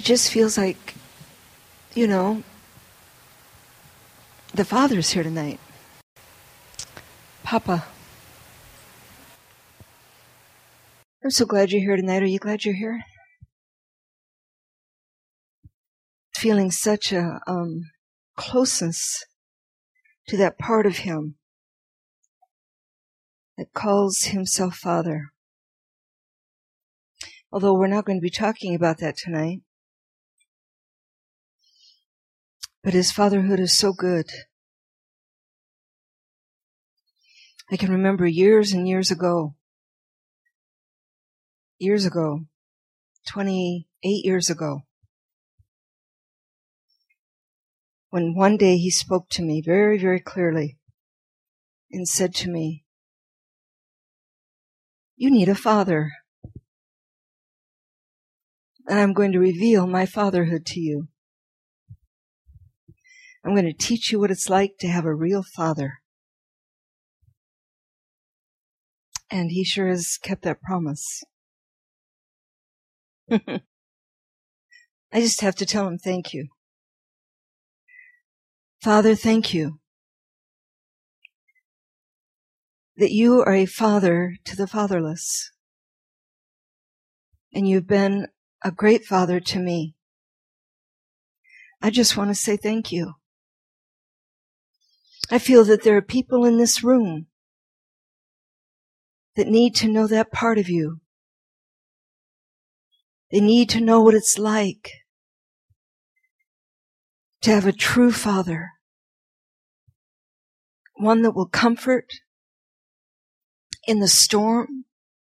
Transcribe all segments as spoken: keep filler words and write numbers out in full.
It just feels like, you know, the Father's here tonight. Papa. I'm so glad you're here tonight. Are you glad you're here? Feeling such a um, closeness to that part of Him that calls Himself Father. Although we're not going to be talking about that tonight. But His fatherhood is so good. I can remember years and years ago, years ago, twenty-eight years ago, when one day He spoke to me very, very clearly and said to me, "You need a father. And I'm going to reveal my fatherhood to you. I'm going to teach you what it's like to have a real father." And He sure has kept that promise. I just have to tell Him thank you. Father, thank you that you are a father to the fatherless. And you've been a great father to me. I just want to say thank you. I feel that there are people in this room that need to know that part of you. They need to know what it's like to have a true father. One that will comfort in the storm.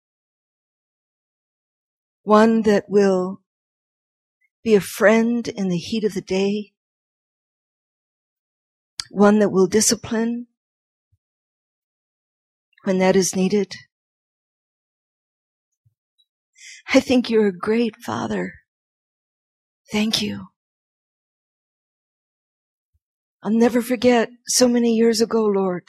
One that will be a friend in the heat of the day. One that will discipline when that is needed. I think you're a great father. Thank you. I'll never forget so many years ago, Lord.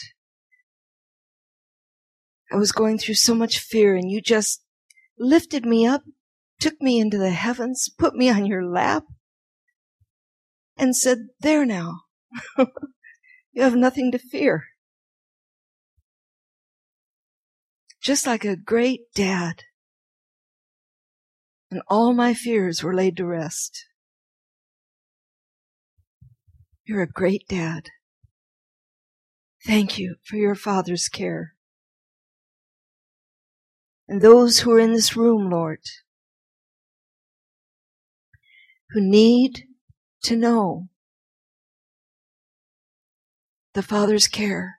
I was going through so much fear and you just lifted me up, took me into the heavens, put me on your lap, and said, "There now. You have nothing to fear." Just like a great dad. And all my fears were laid to rest. You're a great dad. Thank you for your Father's care. And those who are in this room, Lord, who need to know the Father's care,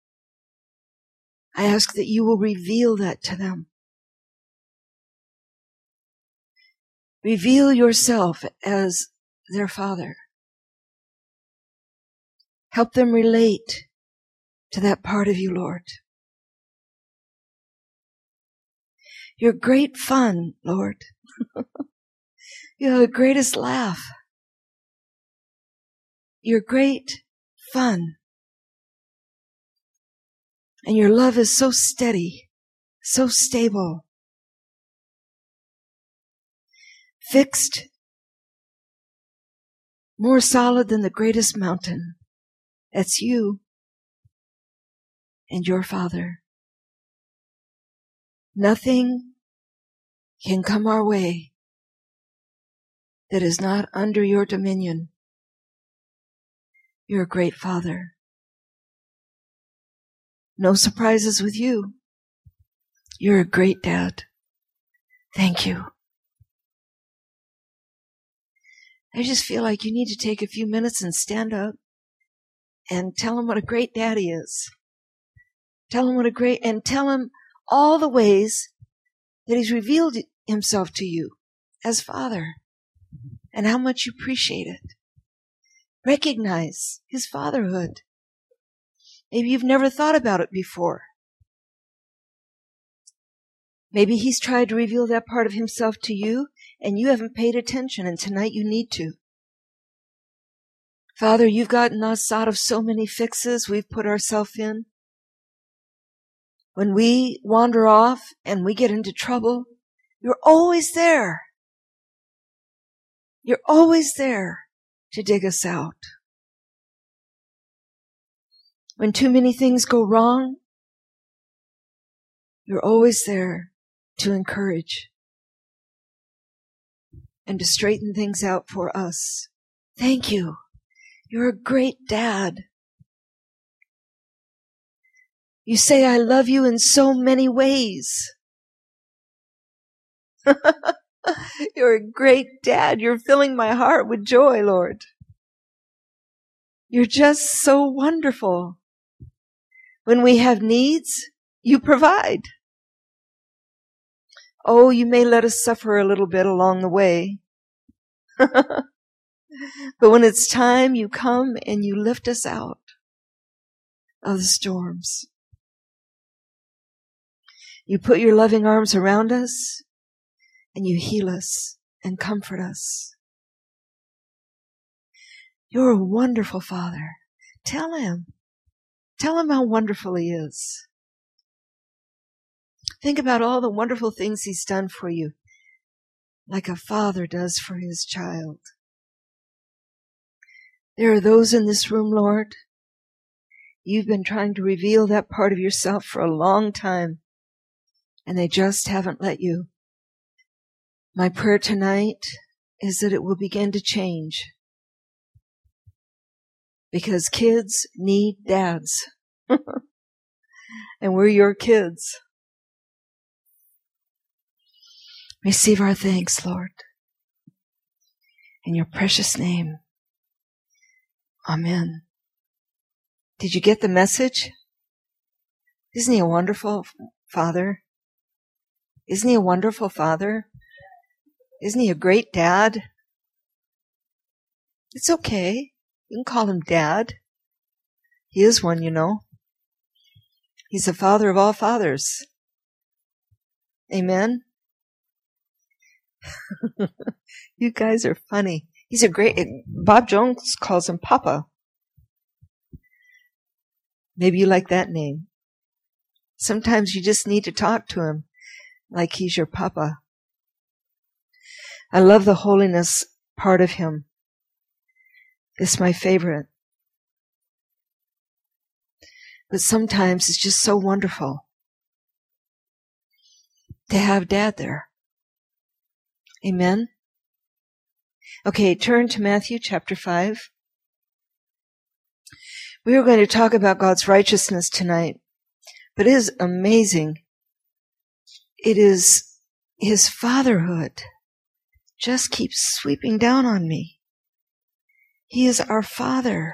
I ask that you will reveal that to them. Reveal yourself as their Father. Help them relate to that part of you, Lord. You're great fun, Lord. You have the greatest laugh. You're great fun. And your love is so steady, so stable. Fixed, more solid than the greatest mountain. That's you and your Father. Nothing can come our way that is not under your dominion. You're a great Father. No surprises with you. You're a great Dad. Thank you. I just feel like you need to take a few minutes and stand up and tell him what a great dad he is. Tell him what a great, and tell him all the ways that he's revealed himself to you as Father and how much you appreciate it. Recognize his fatherhood. Maybe you've never thought about it before. Maybe he's tried to reveal that part of himself to you and you haven't paid attention, and tonight you need to. Father, you've gotten us out of so many fixes we've put ourselves in. When we wander off and we get into trouble, you're always there. You're always there to dig us out. When too many things go wrong, you're always there to encourage and to straighten things out for us. Thank you. You're a great dad. You say, I love you in so many ways. You're a great dad. You're filling my heart with joy, Lord. You're just so wonderful. When we have needs, you provide. Oh, you may let us suffer a little bit along the way. But when it's time, you come and you lift us out of the storms. You put your loving arms around us and you heal us and comfort us. You're a wonderful Father. Tell him. Tell him how wonderful he is. Think about all the wonderful things he's done for you, like a father does for his child. There are those in this room, Lord. You've been trying to reveal that part of yourself for a long time, and they just haven't let you. My prayer tonight is that it will begin to change. Because kids need dads. And we're your kids. Receive our thanks, Lord. In your precious name. Amen. Did you get the message? Isn't he a wonderful father? Isn't he a wonderful father? Isn't he a great dad? It's okay. You can call him Dad. He is one, you know. He's the father of all fathers. Amen? You guys are funny. He's a great... Bob Jones calls him Papa. Maybe you like that name. Sometimes you just need to talk to him like he's your Papa. I love the holiness part of him. It's my favorite. But sometimes it's just so wonderful to have Dad there. Amen? Okay, turn to Matthew chapter five. We are going to talk about God's righteousness tonight, but it is amazing. It is his fatherhood just keeps sweeping down on me. He is our Father.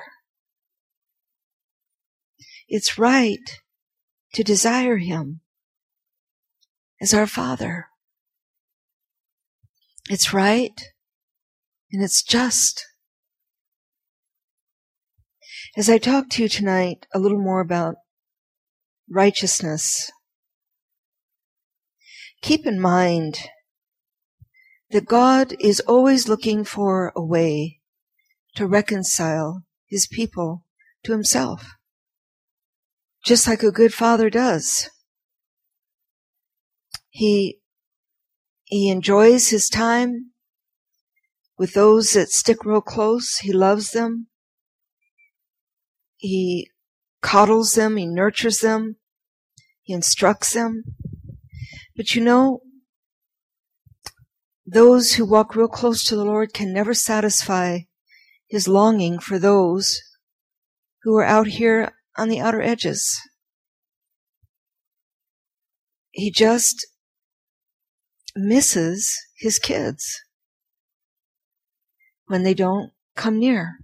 It's right to desire him as our Father. It's right and it's just. As I talk to you tonight a little more about righteousness, keep in mind that God is always looking for a way to reconcile his people to himself, just like a good father does. He, he enjoys his time with those that stick real close. He loves them. He coddles them. He nurtures them. He instructs them. But you know, those who walk real close to the Lord can never satisfy his longing for those who are out here on the outer edges. He just misses his kids when they don't come near.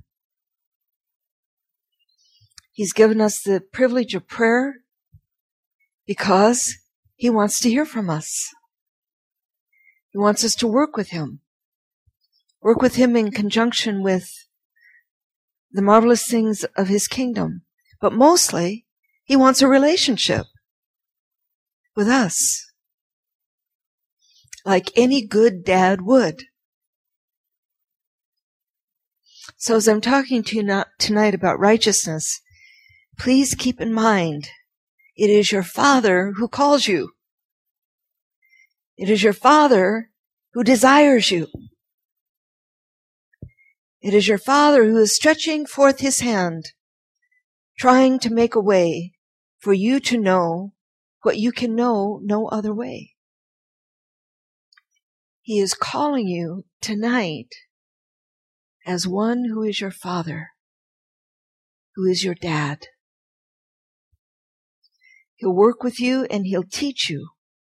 He's given us the privilege of prayer because he wants to hear from us. He wants us to work with him. Work with him in conjunction with the marvelous things of his kingdom. But mostly, he wants a relationship with us, like any good dad would. So as I'm talking to you not tonight about righteousness, please keep in mind, it is your Father who calls you. It is your Father who desires you. It is your Father who is stretching forth his hand, trying to make a way for you to know what you can know no other way. He is calling you tonight as one who is your Father, who is your Dad. He'll work with you and he'll teach you.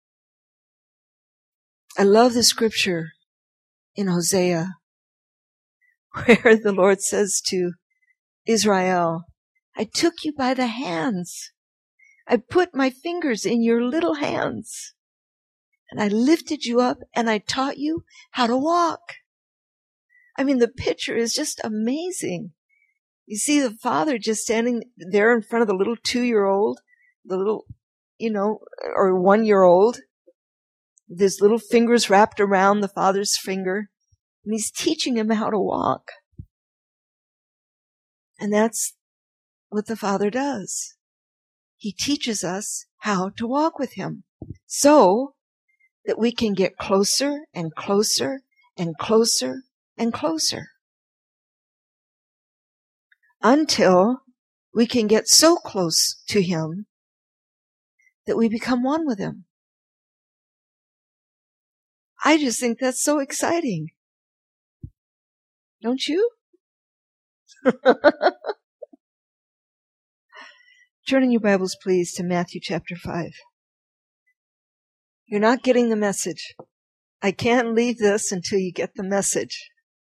I love the scripture in Hosea where the Lord says to Israel, I took you by the hands. I put my fingers in your little hands. And I lifted you up and I taught you how to walk. I mean, the picture is just amazing. You see the father just standing there in front of the little two-year-old, the little, you know, or one-year-old, with his little fingers wrapped around the father's finger. And he's teaching him how to walk. And that's what the Father does. He teaches us how to walk with him so that we can get closer and closer and closer and closer until we can get so close to him that we become one with him. I just think that's so exciting. Don't you? Turn in your Bibles, please, to Matthew chapter five. You're not getting the message. I can't leave this until you get the message.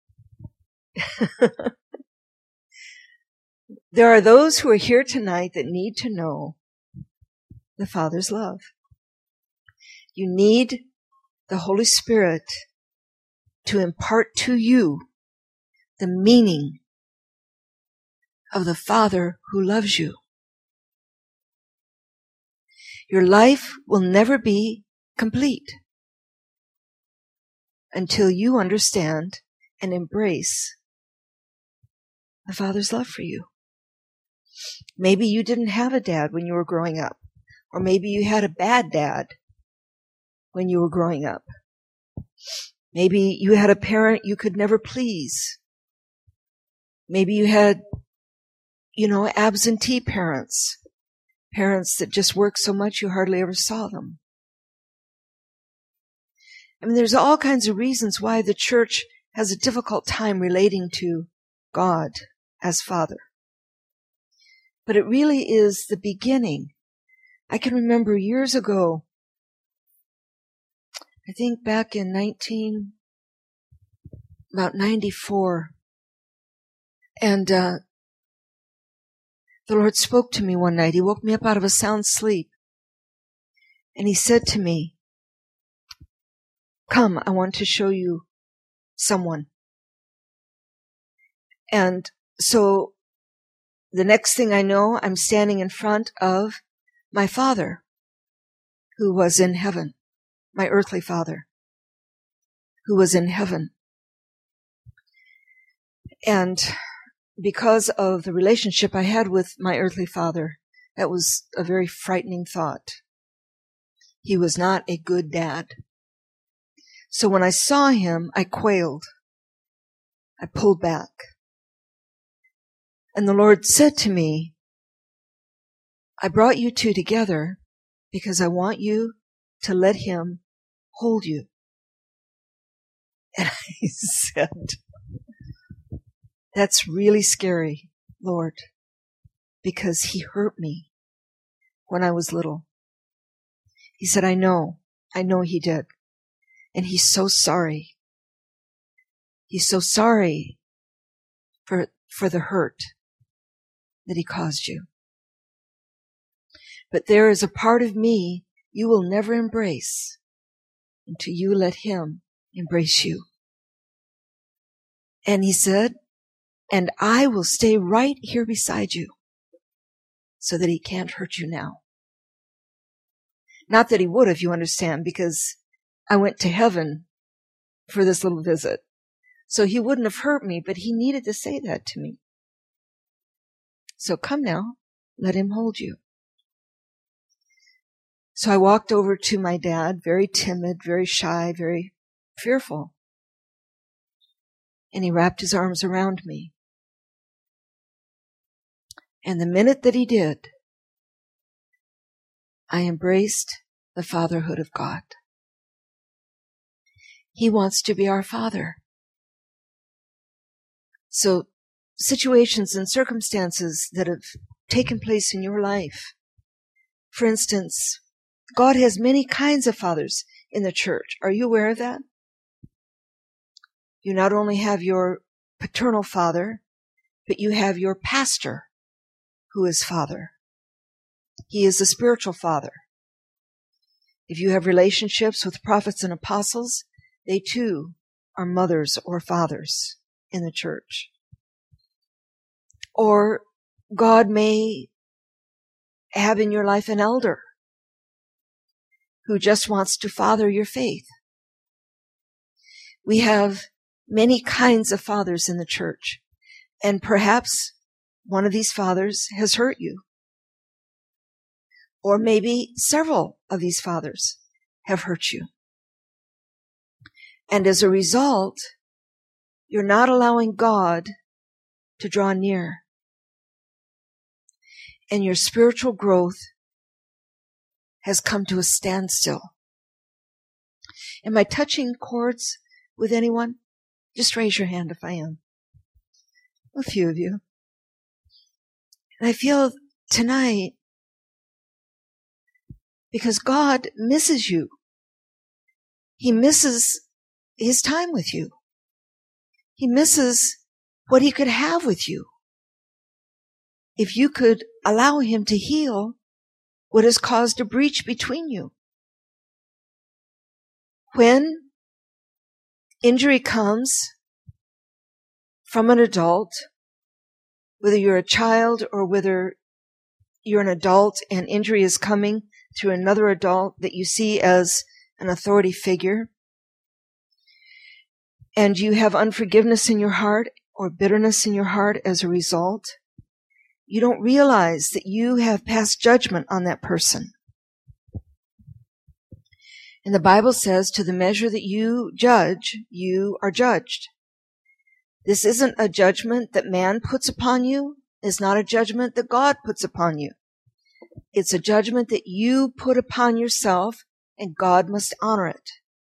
There are those who are here tonight that need to know the Father's love. You need the Holy Spirit to impart to you the meaning of the Father who loves you. Your life will never be complete until you understand and embrace the Father's love for you. Maybe you didn't have a dad when you were growing up, or maybe you had a bad dad when you were growing up. Maybe you had a parent you could never please. Maybe you had, you know, absentee parents, parents that just worked so much you hardly ever saw them. I mean, there's all kinds of reasons why the church has a difficult time relating to God as Father. But it really is the beginning. I can remember years ago, I think back in nineteen, about ninety-four, and uh, the Lord spoke to me one night. He woke me up out of a sound sleep. And he said to me, come, I want to show you someone. And so the next thing I know, I'm standing in front of my Father who was in heaven, my earthly Father who was in heaven. And because of the relationship I had with my earthly father, that was a very frightening thought. He was not a good dad. So when I saw him, I quailed. I pulled back. And the Lord said to me, I brought you two together because I want you to let him hold you. And I said, that's really scary, Lord, because he hurt me when I was little. He said, I know, I know he did. And he's so sorry. He's so sorry for, for the hurt that he caused you. But there is a part of me you will never embrace until you let him embrace you. And he said, and I will stay right here beside you so that he can't hurt you now. Not that he would, if you understand, because I went to heaven for this little visit. So he wouldn't have hurt me, but he needed to say that to me. So come now, let him hold you. So I walked over to my dad, very timid, very shy, very fearful. and he wrapped his arms around me. And the minute that he did, I embraced the fatherhood of God. He wants to be our Father. So situations and circumstances that have taken place in your life, for instance, God has many kinds of fathers in the church. Are you aware of that? You not only have your paternal father, but you have your pastor, who is father. He is a spiritual father. If you have relationships with prophets and apostles, they too are mothers or fathers in the church. Or God may have in your life an elder who just wants to father your faith. We have many kinds of fathers in the church, and perhaps one of these fathers has hurt you. Or maybe several of these fathers have hurt you. And as a result, you're not allowing God to draw near. And your spiritual growth has come to a standstill. Am I touching chords with anyone? Just raise your hand if I am. A few of you. And I feel tonight, because God misses you. He misses his time with you. He misses what he could have with you. If you could allow him to heal what has caused a breach between you. When injury comes from an adult, whether you're a child or whether you're an adult and injury is coming through another adult that you see as an authority figure, and you have unforgiveness in your heart or bitterness in your heart as a result, you don't realize that you have passed judgment on that person. And the Bible says, to the measure that you judge, you are judged. This isn't a judgment that man puts upon you. It's not a judgment that God puts upon you. It's a judgment that you put upon yourself, and God must honor it.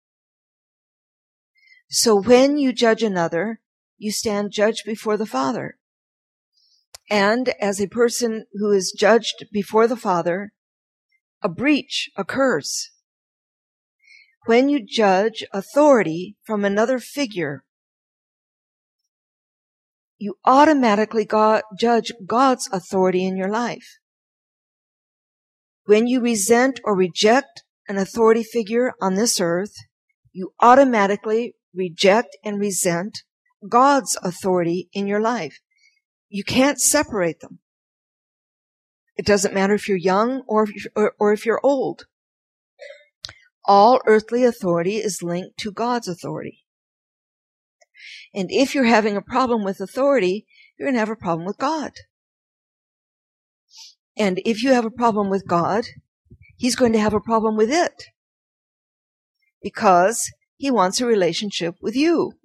So when you judge another, you stand judged before the Father. And as a person who is judged before the Father, a breach occurs. When you judge authority from another figure, you automatically God, judge God's authority in your life. When you resent or reject an authority figure on this earth, you automatically reject and resent God's authority in your life. You can't separate them. It doesn't matter if you're young or if you're, or, or if you're old. All earthly authority is linked to God's authority. And if you're having a problem with authority, you're going to have a problem with God. And if you have a problem with God, he's going to have a problem with it. Because he wants a relationship with you.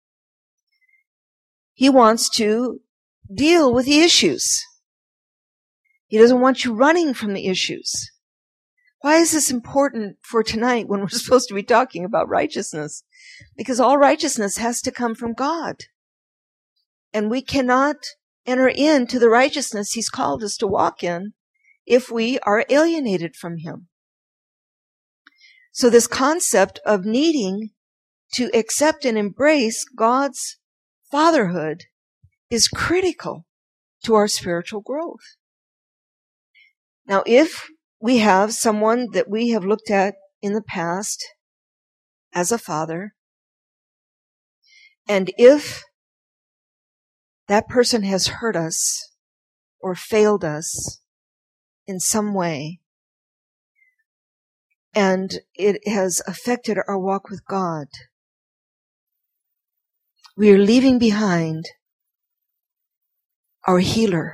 He wants to deal with the issues. He doesn't want you running from the issues. Why is this important for tonight when we're supposed to be talking about righteousness? Because all righteousness has to come from God. And we cannot enter into the righteousness he's called us to walk in if we are alienated from him. So this concept of needing to accept and embrace God's fatherhood is critical to our spiritual growth. Now, if we have someone that we have looked at in the past as a father, and if that person has hurt us or failed us in some way, and it has affected our walk with God, we are leaving behind our healer.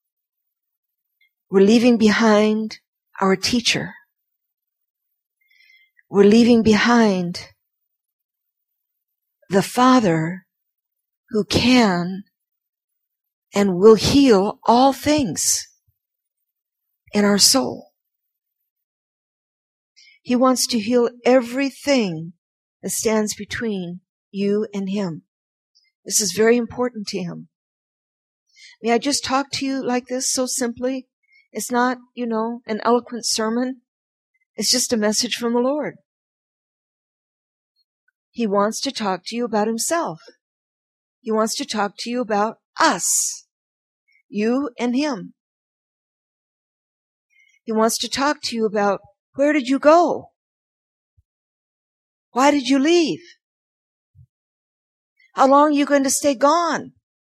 We're leaving behind our teacher. We're leaving behind the Father who can and will heal all things in our soul. He wants to heal everything that stands between you and Him. This is very important to Him. May I just talk to you like this so simply? It's not, you know, an eloquent sermon. It's just a message from the Lord. He wants to talk to you about Himself. He wants to talk to you about us, you and Him. He wants to talk to you about, where did you go? Why did you leave? How long are you going to stay gone?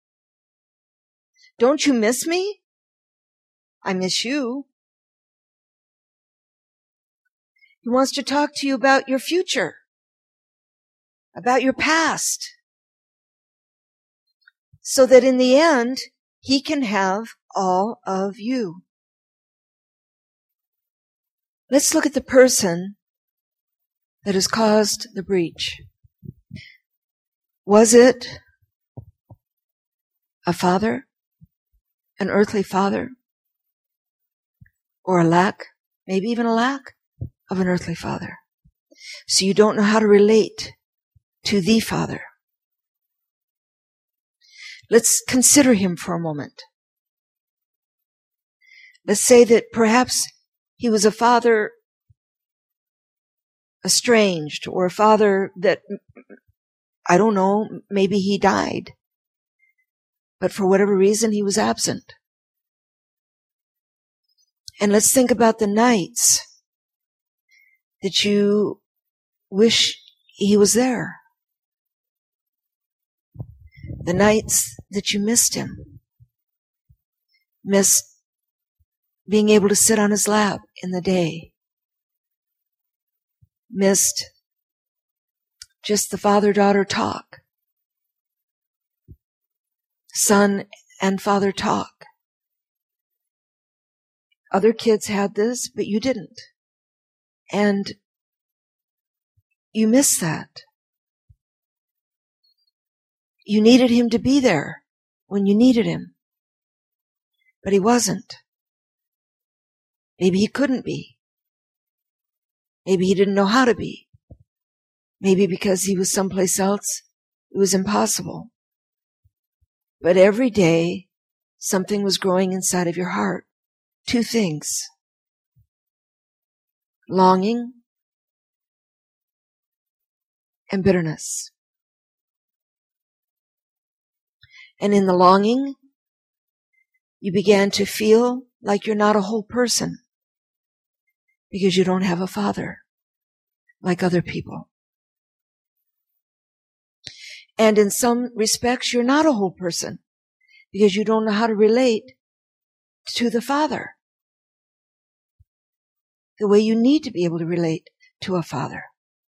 Don't you miss me? I miss you. He wants to talk to you about your future, about your past, so that in the end, He can have all of you. Let's look at the person that has caused the breach. Was it a father, an earthly father, or a lack, maybe even a lack of an earthly father? So you don't know how to relate to the Father. Let's consider him for a moment. Let's say that perhaps he was a father estranged, or a father that, I don't know, maybe he died, but for whatever reason he was absent. And let's think about the nights that you wish he was there. The nights that you missed him. Missed being able to sit on his lap in the day. Missed just the father-daughter talk. Son and father talk. Other kids had this, but you didn't. And you missed that. You needed him to be there when you needed him. But he wasn't. Maybe he couldn't be. Maybe he didn't know how to be. Maybe because he was someplace else, it was impossible. But every day, something was growing inside of your heart. Two things. Longing and bitterness. And in the longing, you began to feel like you're not a whole person because you don't have a father like other people. And in some respects, you're not a whole person because you don't know how to relate to the Father the way you need to be able to relate to a father.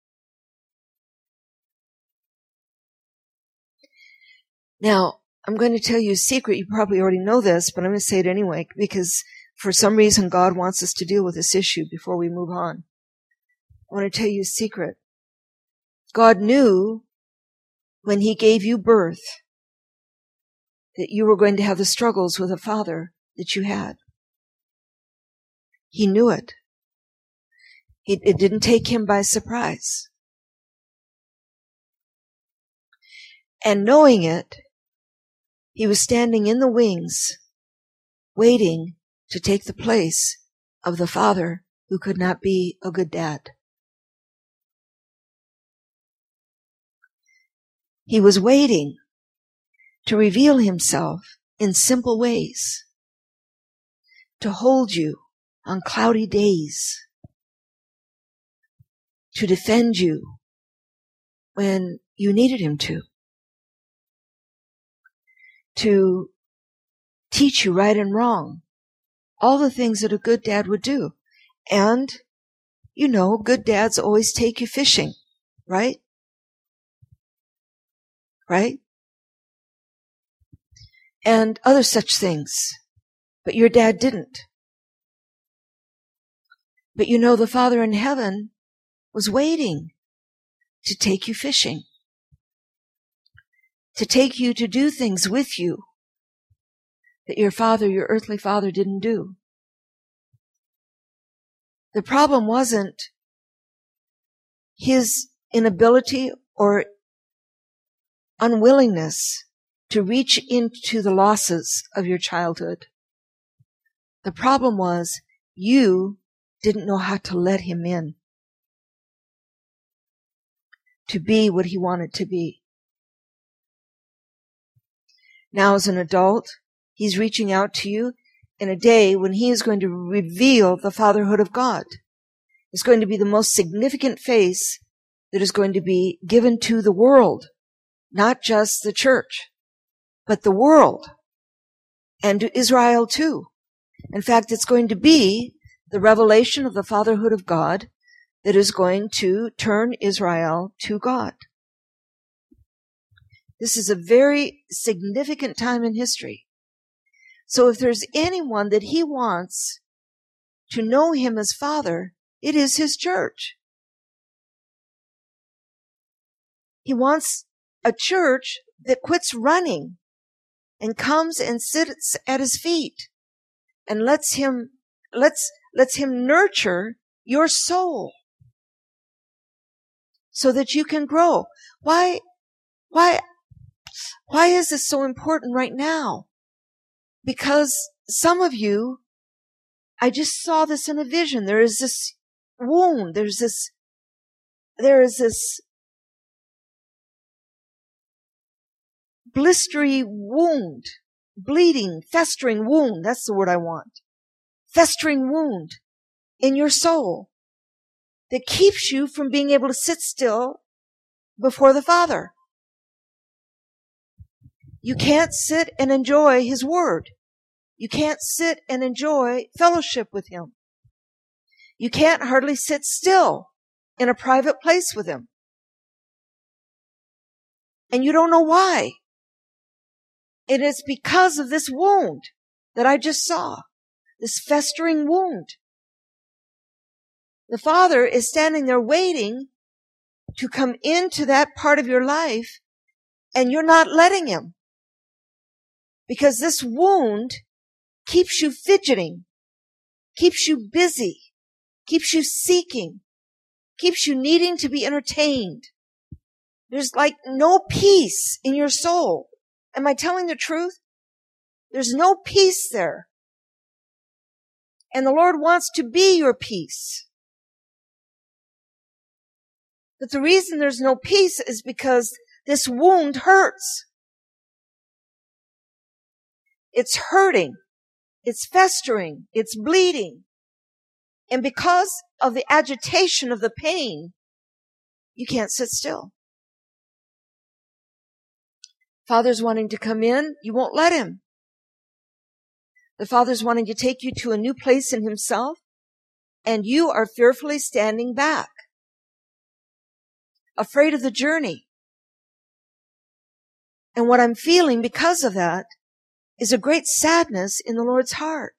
Now, I'm going to tell you a secret. You probably already know this, but I'm going to say it anyway, because for some reason God wants us to deal with this issue before we move on. I want to tell you a secret. God knew when He gave you birth that you were going to have the struggles with a father that you had. He knew it. It, it didn't take Him by surprise. And knowing it, He was standing in the wings, waiting to take the place of the father who could not be a good dad. He was waiting to reveal Himself in simple ways, to hold you on cloudy days, to defend you when you needed Him to. To teach you right and wrong. All the things that a good dad would do. And, you know, good dads always take you fishing, right? Right? And other such things. But your dad didn't. But you know, the Father in heaven was waiting to take you fishing. to take you to do things with you that your father, your earthly father, didn't do. The problem wasn't his inability or unwillingness to reach into the losses of your childhood. The problem was you didn't know how to let him in to be what he wanted to be. Now as an adult, he's reaching out to you in a day when he is going to reveal the fatherhood of God. It's going to be the most significant face that is going to be given to the world, not just the church, but the world, and to Israel too. In fact, it's going to be the revelation of the fatherhood of God that is going to turn Israel to God. This is a very significant time in history. So if there's anyone that he wants to know him as Father, it is his church. He wants a church that quits running and comes and sits at his feet and lets him, lets, lets him nurture your soul so that you can grow. Why, why, why is this so important right now? Because some of you, I just saw this in a vision. There is this wound. There's this, there is this blistery wound, bleeding, festering wound. That's the word I want. Festering wound in your soul that keeps you from being able to sit still before the Father. You can't sit and enjoy his word. You can't sit and enjoy fellowship with him. You can't hardly sit still in a private place with him. And you don't know why. It is because of this wound that I just saw, this festering wound. The Father is standing there waiting to come into that part of your life, and you're not letting him. Because this wound keeps you fidgeting, keeps you busy, keeps you seeking, keeps you needing to be entertained. There's like no peace in your soul. Am I telling the truth? There's no peace there. And the Lord wants to be your peace. But the reason there's no peace is because this wound hurts. It's hurting. It's festering. It's bleeding. And because of the agitation of the pain, you can't sit still. Father's wanting to come in, you won't let him. The Father's wanting to take you to a new place in himself, and you are fearfully standing back, afraid of the journey. And what I'm feeling because of that is a great sadness in the Lord's heart.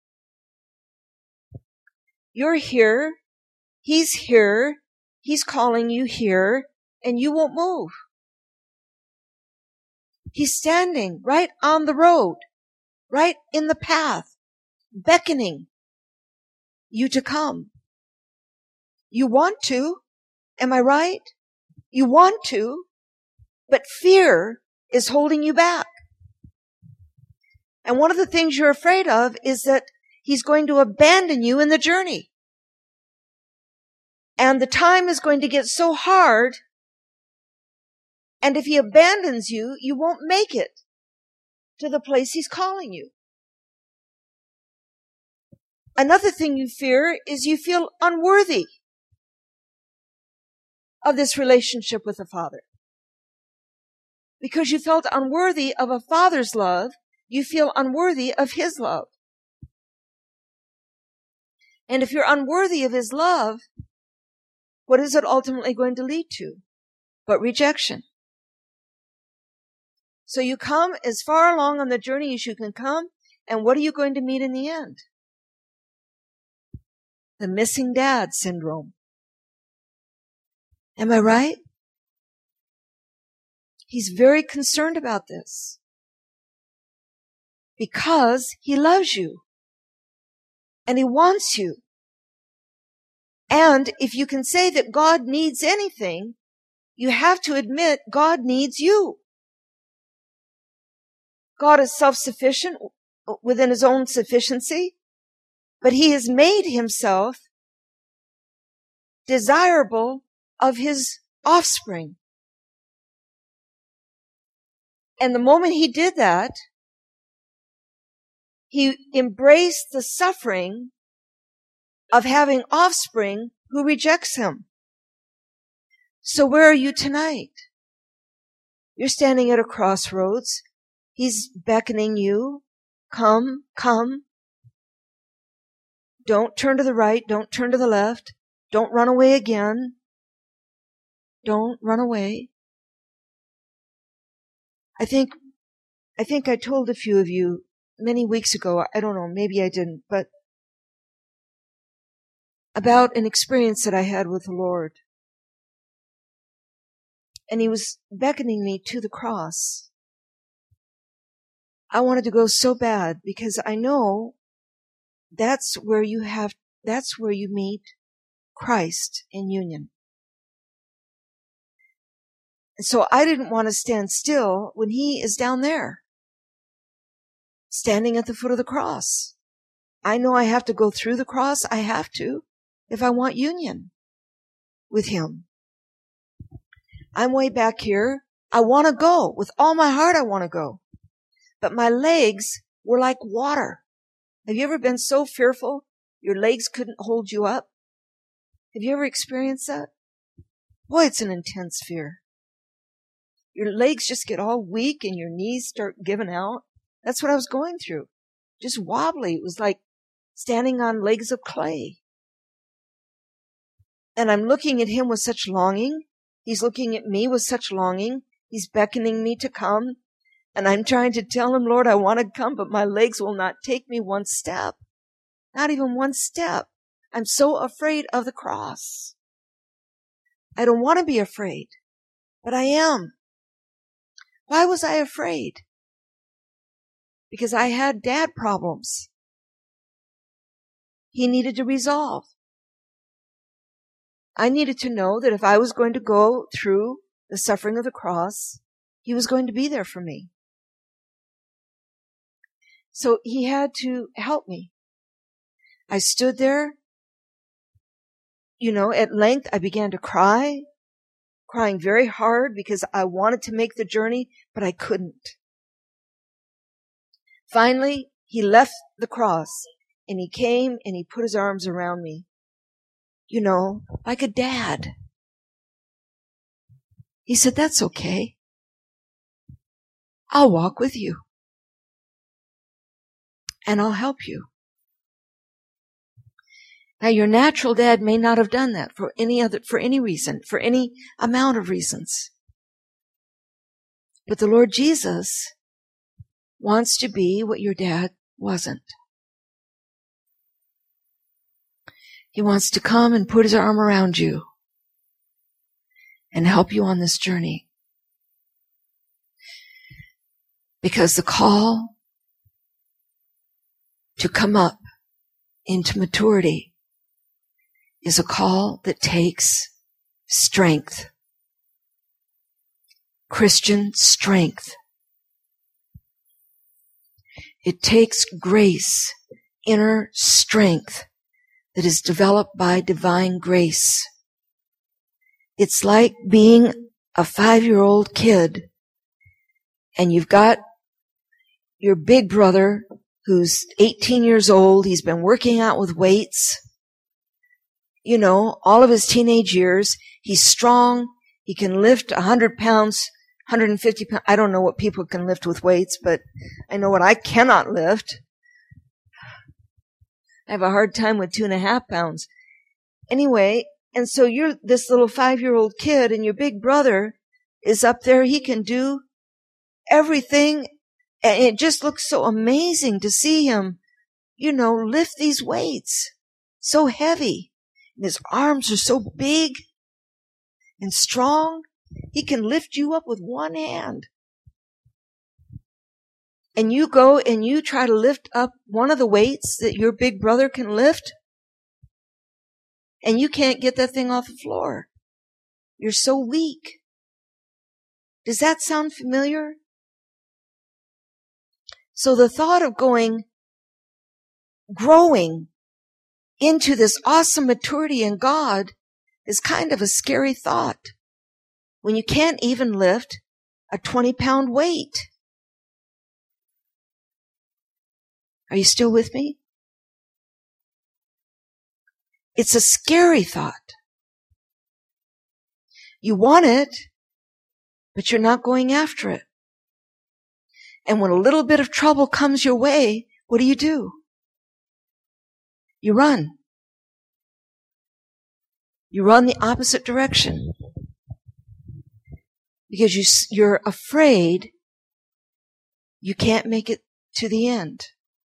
You're here, he's here, he's calling you here, and you won't move. He's standing right on the road, right in the path, beckoning you to come. You want to, am I right? You want to, but fear is holding you back. And one of the things you're afraid of is that he's going to abandon you in the journey. And the time is going to get so hard, and if he abandons you, you won't make it to the place he's calling you. Another thing you fear is you feel unworthy of this relationship with the Father. Because you felt unworthy of a father's love, you feel unworthy of his love. And if you're unworthy of his love, what is it ultimately going to lead to? But rejection. So you come as far along on the journey as you can come, and what are you going to meet in the end? The missing dad syndrome. Am I right? He's very concerned about this because he loves you and he wants you. And if you can say that God needs anything, you have to admit God needs you. God is self-sufficient within his own sufficiency, but he has made himself desirable of his offspring. And the moment he did that, he embraced the suffering of having offspring who rejects him. So where are you tonight? You're standing at a crossroads. He's beckoning you. Come, come. Don't turn to the right. Don't turn to the left. Don't run away again. Don't run away. I think, I think I told a few of you many weeks ago, I don't know, maybe I didn't, but about an experience that I had with the Lord. And he was beckoning me to the cross. I wanted to go so bad because I know that's where you have, that's where you meet Christ in union. And so I didn't want to stand still when he is down there, standing at the foot of the cross. I know I have to go through the cross. I have to if I want union with him. I'm way back here. I want to go. With all my heart, I want to go. But my legs were like water. Have you ever been so fearful your legs couldn't hold you up? Have you ever experienced that? Boy, it's an intense fear. Your legs just get all weak and your knees start giving out. That's what I was going through. Just wobbly. It was like standing on legs of clay. And I'm looking at him with such longing. He's looking at me with such longing. He's beckoning me to come. And I'm trying to tell him, Lord, I want to come, but my legs will not take me one step. Not even one step. I'm so afraid of the cross. I don't want to be afraid, but I am. Why was I afraid? Because I had dad problems. He needed to resolve. I needed to know that if I was going to go through the suffering of the cross, he was going to be there for me. So he had to help me. I stood there. You know, at length I began to cry, crying very hard because I wanted to make the journey, but I couldn't. Finally, he left the cross and he came and he put his arms around me. You know, like a dad. He said, that's okay. I'll walk with you. And I'll help you. Now, your natural dad may not have done that for any other, for any reason, for any amount of reasons. But the Lord Jesus wants to be what your dad wasn't. He wants to come and put his arm around you and help you on this journey. Because the call to come up into maturity is a call that takes strength. Christian strength. It takes grace, inner strength that is developed by divine grace. It's like being a five-year-old kid and you've got your big brother who's eighteen years old. He's been working out with weights, you know, all of his teenage years. He's strong. He can lift one hundred pounds, one hundred fifty pounds. I don't know what people can lift with weights, but I know what I cannot lift. I have a hard time with two and a half pounds. Anyway, and so you're this little five-year-old kid and your big brother is up there. He can do everything. And it just looks so amazing to see him, you know, lift these weights. So heavy. And his arms are so big and strong. He can lift you up with one hand. And you go and you try to lift up one of the weights that your big brother can lift, and you can't get that thing off the floor. You're so weak. Does that sound familiar? So the thought of going, growing into this awesome maturity in God is kind of a scary thought when you can't even lift a twenty pound weight. Are you still with me? It's a scary thought. You want it, but you're not going after it. And when a little bit of trouble comes your way, what do you do? You run. You run the opposite direction. Because you, you're afraid you can't make it to the end.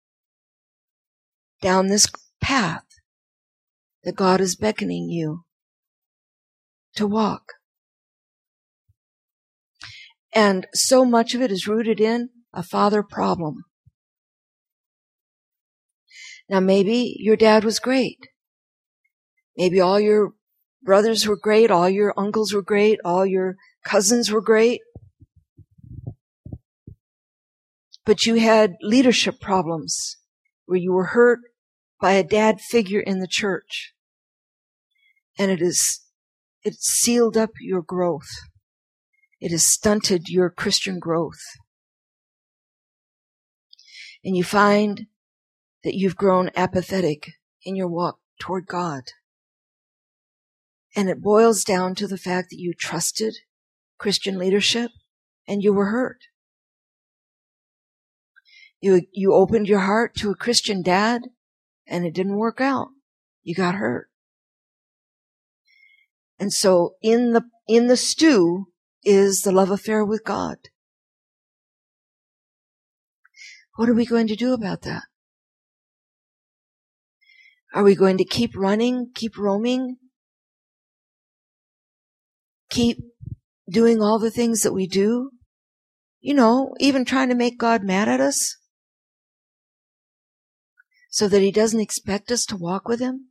Down this path that God is beckoning you to walk. And so much of it is rooted in a father problem. Now maybe your dad was great. Maybe all your brothers were great, all your uncles were great, all your cousins were great. But you had leadership problems where you were hurt by a dad figure in the church. And it is, it sealed up your growth. It has stunted your Christian growth. And you find that you've grown apathetic in your walk toward God. And it boils down to the fact that you trusted Christian leadership and you were hurt. You, you opened your heart to a Christian dad and it didn't work out. You got hurt. And so in the, in the stew is the love affair with God. What are we going to do about that? Are we going to keep running, keep roaming, keep doing all the things that we do? You know, even trying to make God mad at us so that he doesn't expect us to walk with him?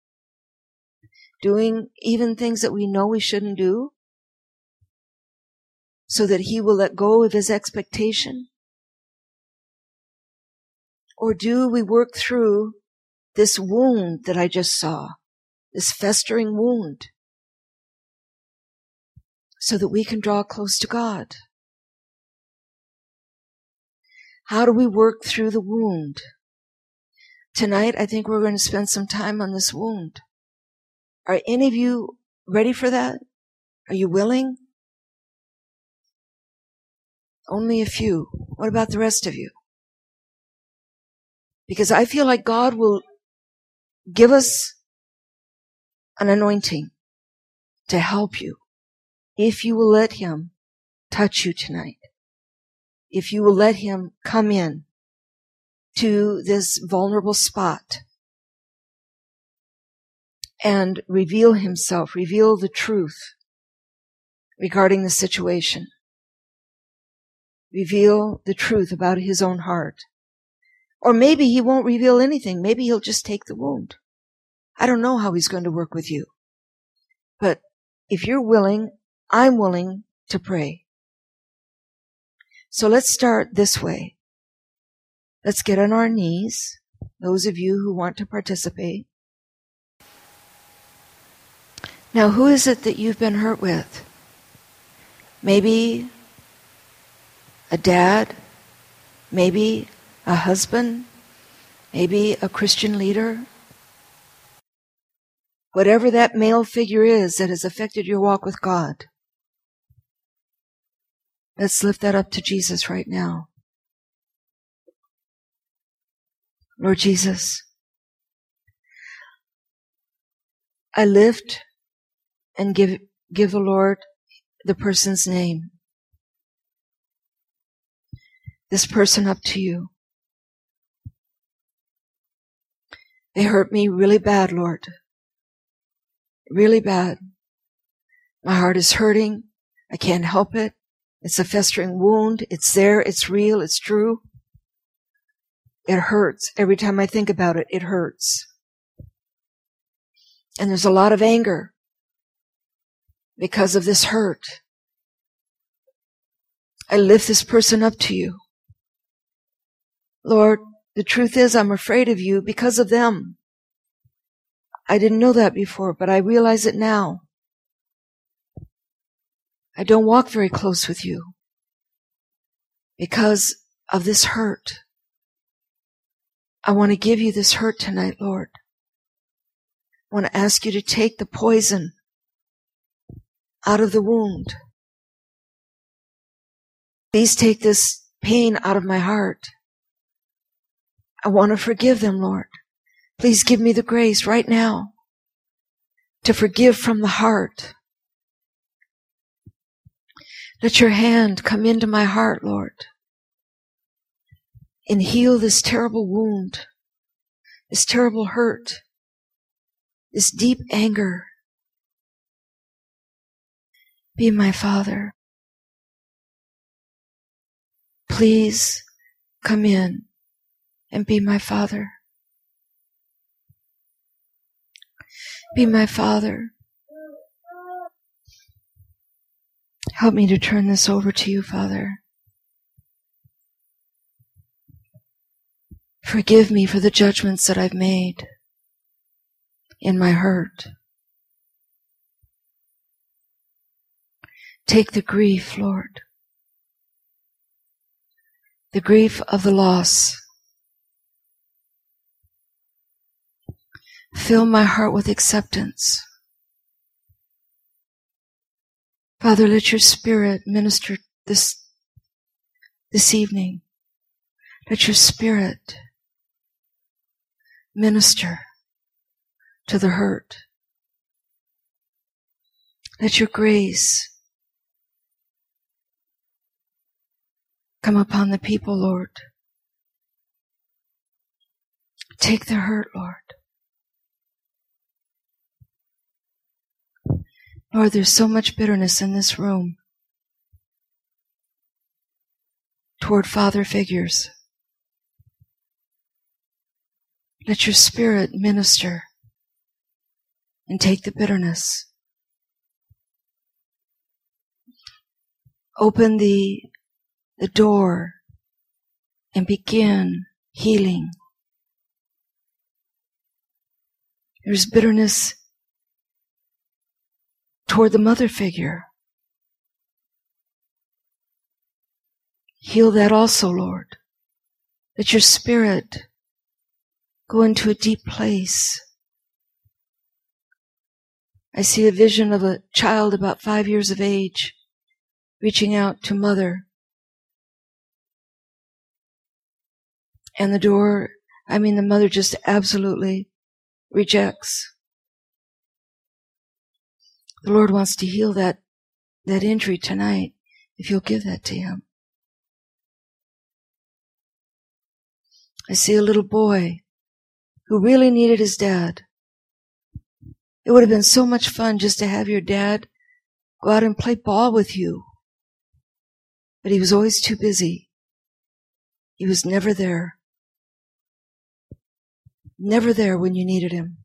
Doing even things that we know we shouldn't do so that he will let go of his expectation? Or do we work through this wound that I just saw, this festering wound, so that we can draw close to God? How do we work through the wound? Tonight, I think we're going to spend some time on this wound. Are any of you ready for that? Are you willing? Only a few. What about the rest of you? Because I feel like God will give us an anointing to help you if you will let him touch you tonight. If you will let him come in to this vulnerable spot and reveal himself, reveal the truth regarding the situation. Reveal the truth about his own heart. Or maybe he won't reveal anything. Maybe he'll just take the wound. I don't know how he's going to work with you. But if you're willing, I'm willing to pray. So let's start this way. Let's get on our knees, those of you who want to participate. Now, who is it that you've been hurt with? Maybe a dad, maybe a husband, maybe a Christian leader. Whatever that male figure is that has affected your walk with God, let's lift that up to Jesus right now. Lord Jesus, I lift and give, give the Lord the person's name. This person up to you. They hurt me really bad, Lord. Really bad. My heart is hurting. I can't help it. It's a festering wound. It's there. It's real. It's true. It hurts. Every time I think about it, it hurts. And there's a lot of anger because of this hurt. I lift this person up to you. Lord, the truth is I'm afraid of you because of them. I didn't know that before, but I realize it now. I don't walk very close with you because of this hurt. I want to give you this hurt tonight, Lord. I want to ask you to take the poison out of the wound. Please take this pain out of my heart. I want to forgive them, Lord. Please give me the grace right now to forgive from the heart. Let your hand come into my heart, Lord, and heal this terrible wound, this terrible hurt, this deep anger. Be my Father. Please come in and be my Father. Be my Father. Help me to turn this over to you, Father. Forgive me for the judgments that I've made in my hurt. Take the grief, Lord, the grief of the loss. Fill my heart with acceptance. Father, let your Spirit minister this, this evening. Let your Spirit minister to the hurt. Let your grace come upon the people, Lord. Take the hurt, Lord. Lord, there's so much bitterness in this room toward father figures. Let your Spirit minister and take the bitterness. Open the, the door and begin healing. There's bitterness toward the mother figure. Heal that also, Lord. Let your Spirit go into a deep place. I see a vision of a child about five years of age reaching out to mother. And the door, I mean the mother just absolutely rejects. The Lord wants to heal that, that injury tonight, if you'll give that to Him. I see a little boy who really needed his dad. It would have been so much fun just to have your dad go out and play ball with you. But he was always too busy. He was never there. Never there when you needed him.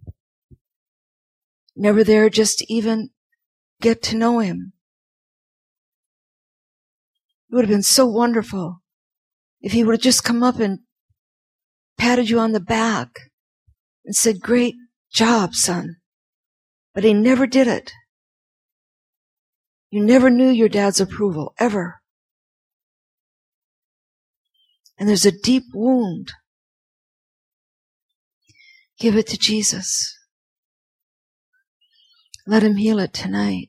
Never there just to even get to know him. It would have been so wonderful if he would have just come up and patted you on the back and said, "Great job, son." But he never did it. You never knew your dad's approval, ever. And there's a deep wound. Give it to Jesus. Let Him heal it tonight.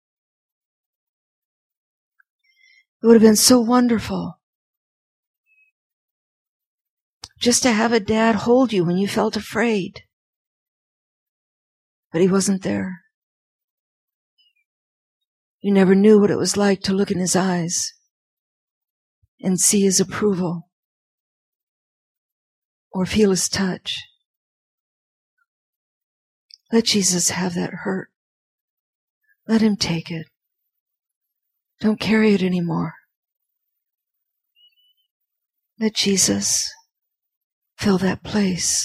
It would have been so wonderful just to have a dad hold you when you felt afraid. But he wasn't there. You never knew what it was like to look in his eyes and see his approval or feel his touch. Let Jesus have that hurt. Let Him take it. Don't carry it anymore. Let Jesus fill that place.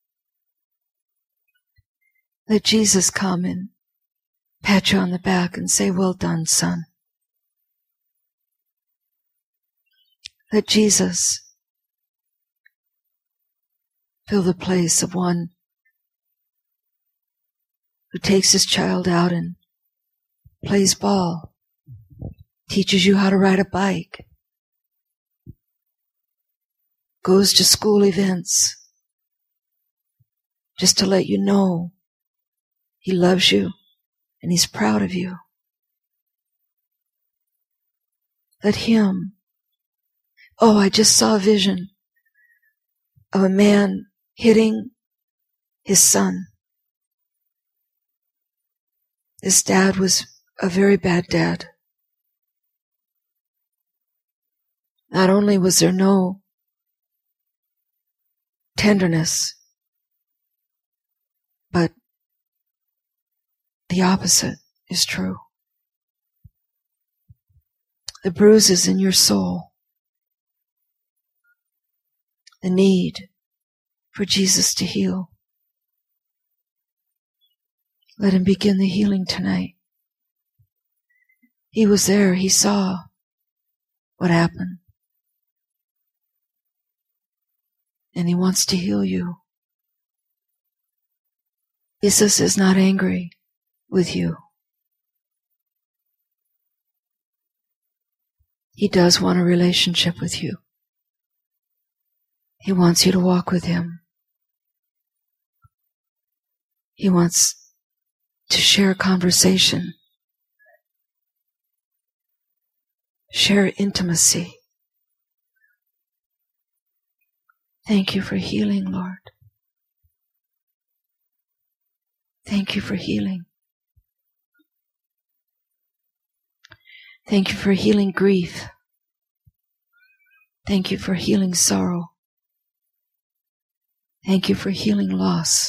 Let Jesus come and pat you on the back and say, well done, son. Let Jesus fill the place of one who takes his child out and plays ball, teaches you how to ride a bike, goes to school events just to let you know he loves you and he's proud of you. Let him. Oh, I just saw a vision of a man hitting his son. His dad was a very bad dad. Not only was there no tenderness, but the opposite is true. The bruises in your soul, the need for Jesus to heal. Let him begin the healing tonight. He was there. He saw what happened. And he wants to heal you. Jesus is not angry with you. He does want a relationship with you. He wants you to walk with him. He wants to share conversation, share intimacy. Thank you for healing, Lord. Thank you for healing. Thank you for healing grief. Thank you for healing sorrow. Thank you for healing loss.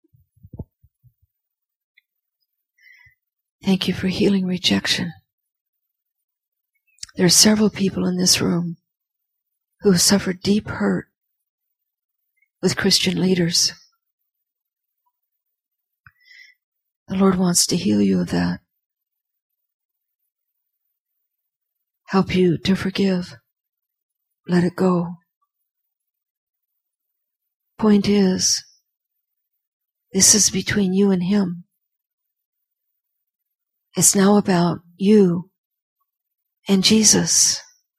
Thank you for healing rejection. There are several people in this room who have suffered deep hurt with Christian leaders. The Lord wants to heal you of that. Help you to forgive. Let it go. Point is, this is between you and him. It's now about you and Jesus.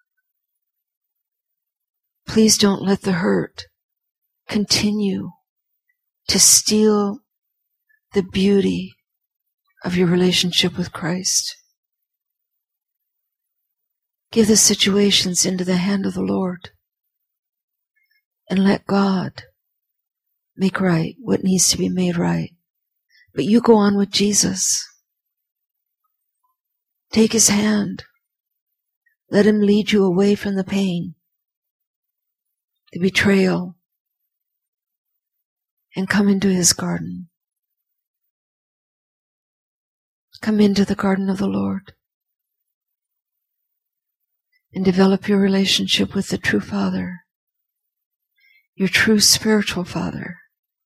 Please don't let the hurt continue to steal the beauty of your relationship with Christ. Give the situations into the hand of the Lord and let God make right what needs to be made right. But you go on with Jesus. Take his hand. Let him lead you away from the pain, the betrayal, and come into his garden. Come into the garden of the Lord and develop your relationship with the true Father, your true spiritual Father,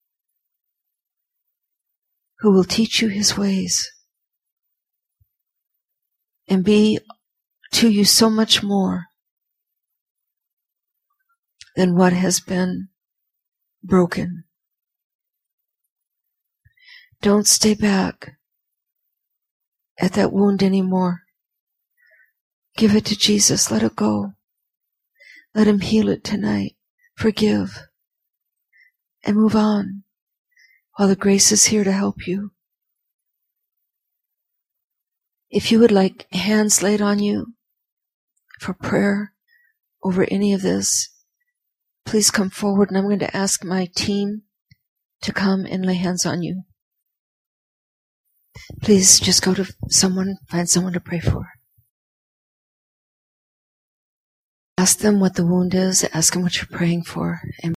who will teach you his ways and be to you so much more than what has been broken. Don't stay back at that wound anymore. Give it to Jesus. Let it go. Let him heal it tonight. Forgive. And move on while the grace is here to help you. If you would like hands laid on you for prayer over any of this, please come forward and I'm going to ask my team to come and lay hands on you. Please just go to someone, find someone to pray for. Ask them what the wound is, ask them what you're praying for, and